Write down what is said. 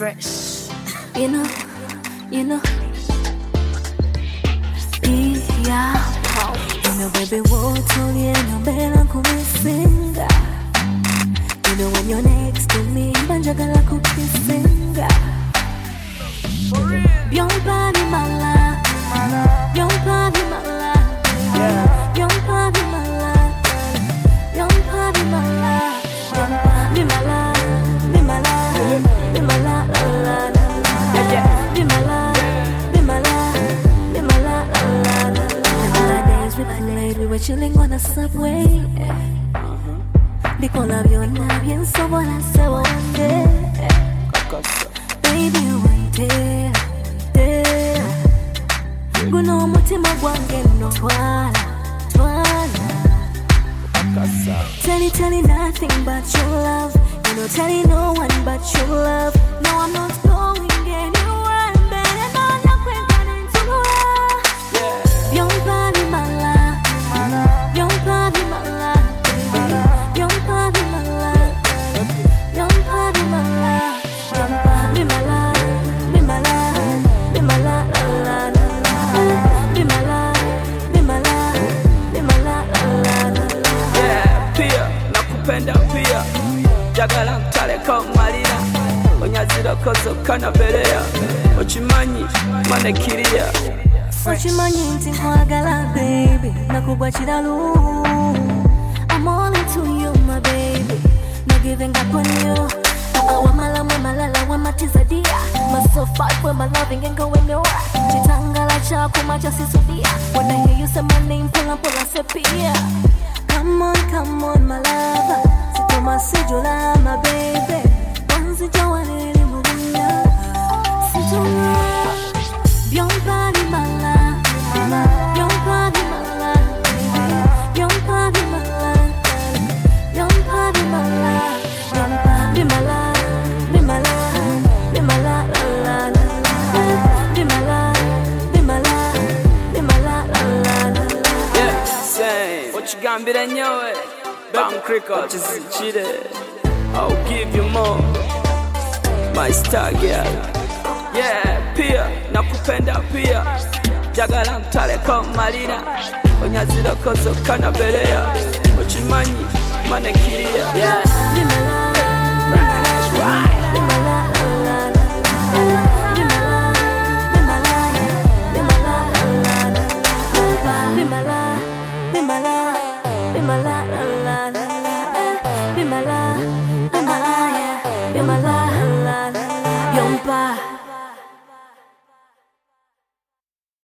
fresh. You know, yeah. You know, baby, what you know, better come singa. You know, when you're next to me, banjagala cookie singa. Young body, my love. Young body, my love. Young body, my love. Young body, my love. Be my love, be my love, be my love, la la la. Be my love, be my love, be my love, la la la. Days we played, we were chilling on a subway. Because of your love, and someone I said one day, baby, one day, guno mutima gwange no twala. Tell you nothing but your love. You know, tell you no one but your love. No, I'm not going anywhere. Better not look when running to the world. Young body, my love. Young body, my love. Young body, my love. Young body, my love. Be my love, be my love, be my love, la la la. Be my love, be my love, be my love, la la la. Nakupenda pia jagala mtaleka malina onyazira kozo kana berea ochimanyi manekiria ochimanyi nti nkwagala baby nakugwa kiralu. I'm all into you my baby, no giving up on you. Wamala malala wamatiza dia so fight for my loving and going nowhere. Chitangala chako macha sisudia. When I hear you say my name pull sepia. Come on, my lover. Sito masijula, my baby. Once you want it, mubuya. Sito young body, my love. Young body, my love. Young body, my love. Young body, my love. Be my love, be my love, be my love, la la la. Be my love, be my love, be my love, la la la. Yeah, same. What you gambira nyowe? Bam cricket, chizichire. I'll give you more. My star girl. Yeah, pia nakupenda pia. Jagala mtaleka malina onyazira kozo kana berea ochimanyi manekiria. Yeah. Be my love, be my love, be my love, la la la. Be my love, be my love, be my love, la la la. Be my love, be my love, be my love, la la la. Be my love, be my love, be my love, la la la. Young pa.